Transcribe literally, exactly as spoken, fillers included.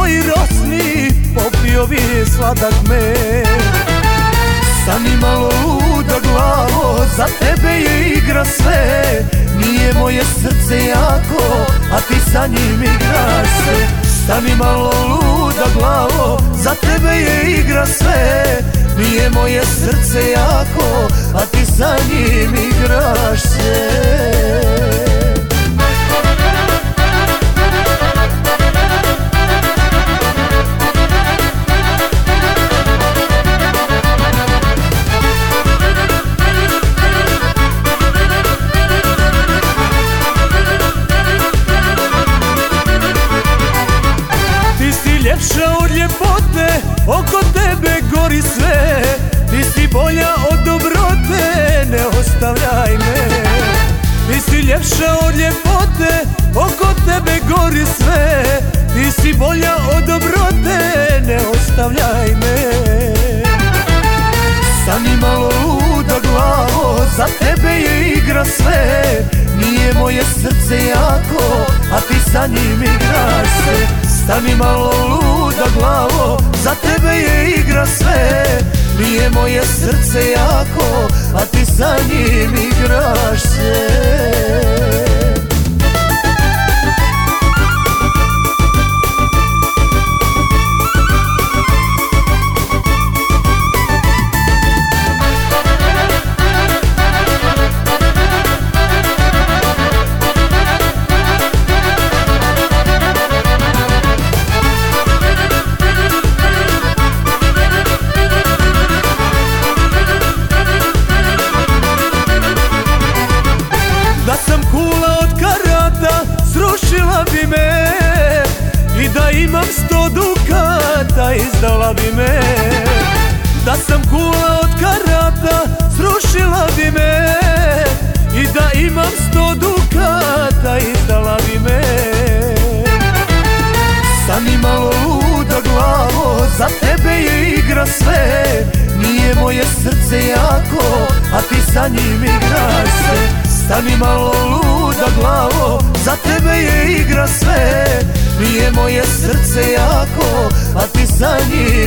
tvoj rosni, popio bi sladak med. Stani malo luda glavo, za tebe je igra sve. Nije moje srce jako, a ti sa njim igraš se. Stani malo luda glavo, za tebe je igra sve. Nije moje srce jako, a ti sa njim igraš se. Ljepša od ljepote, oko tebe gori sve. Ti si bolja od dobrote, ne ostavljaj me. Ti si ljepša od ljepote, oko tebe gori sve. Ti si bolja od dobrote, ne ostavljaj me. Stani malo luda glavo, za tebe je igra sve. Nije moje srce jako, a ti sa njim igraš se. Stani malo luda glavo, za tebe je igra sve. Nije moje srce jako, a ti sa njim igraš se. Da sam kula od karata, srušila bi me. I da imam sto dukata, izdala bi me. Da sam kula od karata, srušila bi me. I da imam sto dukata, izdala bi me. Stani malo luda glavo, za tebe je igra sve. Nije moje srce jako, a ti sa njim igraš se. Stani malo luda glavo, za tebe je igra sve. Nije moje srce jako, a ti sa njim